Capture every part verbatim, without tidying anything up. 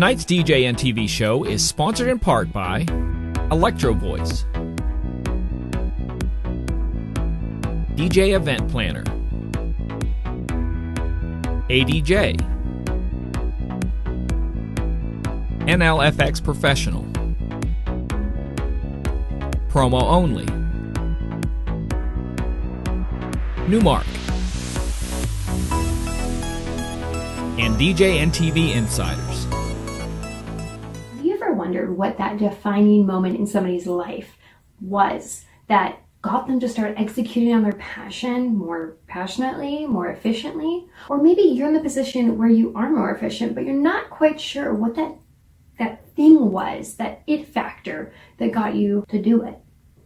Tonight's D J and T V show is sponsored in part by Electro Voice, D J Event Planner, A D J, N L F X Professional, Promo Only, Newmark, and D J and T V Insiders. Have you ever wondered what that defining moment in somebody's life was that got them to start executing on their passion more passionately, more efficiently? Or maybe you're in the position where you are more efficient, but you're not quite sure what that, that thing was, that it factor that got you to do it.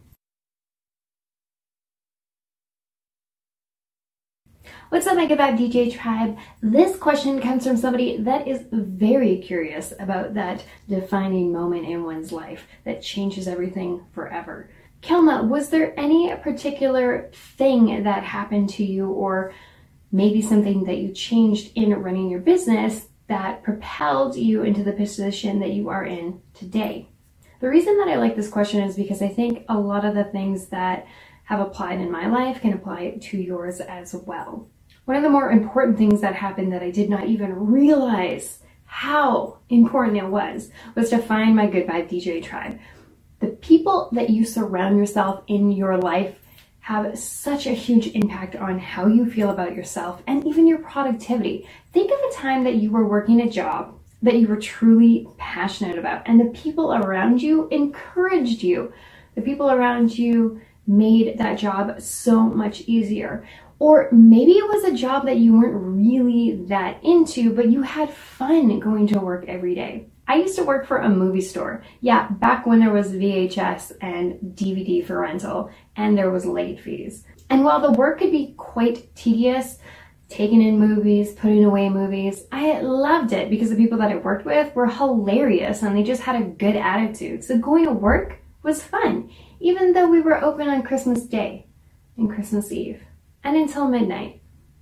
What's up, my Good Vibe D J tribe? This question comes from somebody that is very curious about that defining moment in one's life that changes everything forever. Kelma, was there any particular thing that happened to you, or maybe something that you changed in running your business that propelled you into the position that you are in today? The reason that I like this question is because I think a lot of the things that have applied in my life can apply to yours as well. One of the more important things that happened that I did not even realize how important it was, was to find my Good Vibe D J tribe. The people that you surround yourself in your life have such a huge impact on how you feel about yourself and even your productivity. Think of a time that you were working a job that you were truly passionate about, and the people around you encouraged you. The people around you made that job so much easier. Or maybe it was a job that you weren't really that into, but you had fun going to work every day. I used to work for a movie store. Yeah, back when there was V H S and D V D for rental, and there was late fees. And while the work could be quite tedious, taking in movies, putting away movies, I loved it because the people that I worked with were hilarious and they just had a good attitude. So going to work was fun, even though we were open on Christmas Day and Christmas Eve and until midnight.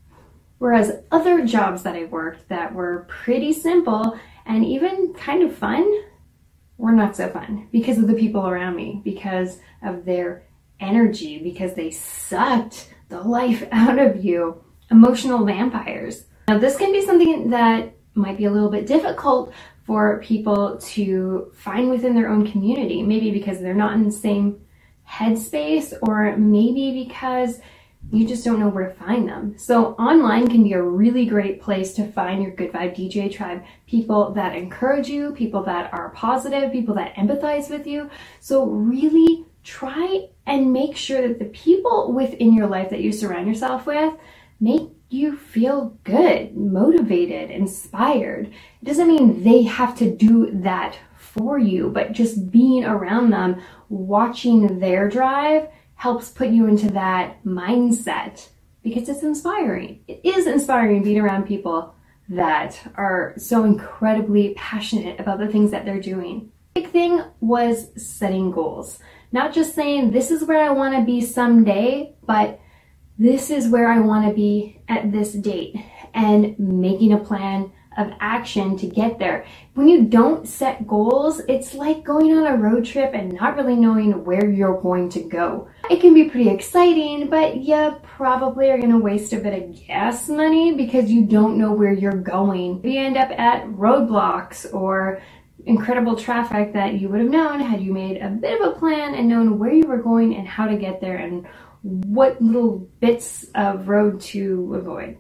Whereas other jobs that I worked that were pretty simple and even kind of fun were not so fun because of the people around me, because of their energy, because they sucked the life out of you. Emotional vampires. Now this can be something that might be a little bit difficult for people to find within their own community, maybe because they're not in the same headspace, or maybe because you just don't know where to find them. So online can be a really great place to find your Good Vibe D J tribe. People that encourage you, people that are positive, people that empathize with you. So really try and make sure that the people within your life that you surround yourself with make you feel good, motivated, inspired. It doesn't mean they have to do that for you, but just being around them, watching their drive, helps put you into that mindset because it's inspiring. It is inspiring being around people that are so incredibly passionate about the things that they're doing. The big thing was setting goals. Not just saying, this is where I want to be someday, but this is where I want to be at this date, and making a plan of action to get there. When you don't set goals, it's like going on a road trip and not really knowing where you're going to go. It can be pretty exciting, but you probably are going to waste a bit of gas money because you don't know where you're going. You end up at roadblocks or incredible traffic that you would have known had you made a bit of a plan and known where you were going and how to get there and what little bits of road to avoid.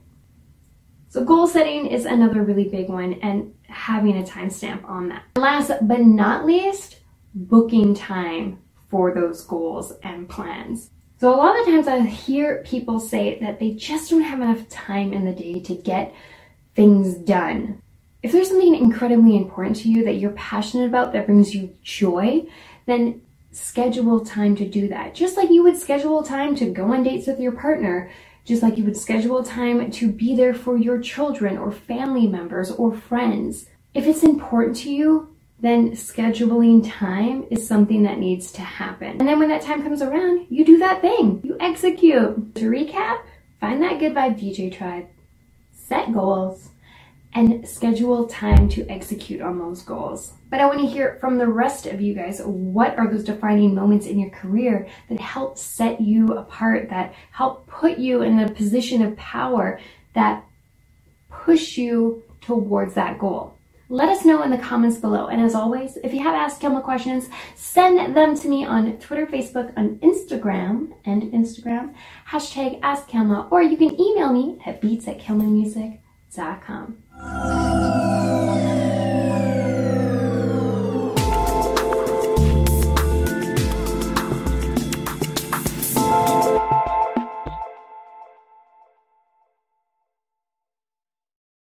So goal setting is another really big one, and having a timestamp on that. Last but not least, booking time for those goals and plans. So a lot of times I hear people say that they just don't have enough time in the day to get things done. If there's something incredibly important to you that you're passionate about, that brings you joy, then schedule time to do that. Just like you would schedule time to go on dates with your partner, just like you would schedule time to be there for your children or family members or friends. If it's important to you, then scheduling time is something that needs to happen. And then when that time comes around, you do that thing. You execute. To recap, find that Good Vibe D J tribe, set goals, and schedule time to execute on those goals. But I want to hear from the rest of you guys. What are those defining moments in your career that help set you apart, that help put you in a position of power, that push you towards that goal? Let us know in the comments below. And as always, if you have Ask Kilma questions, send them to me on Twitter, Facebook, on Instagram, and Instagram, hashtag Ask Kilma, or you can email me at beats at kilma music dot com.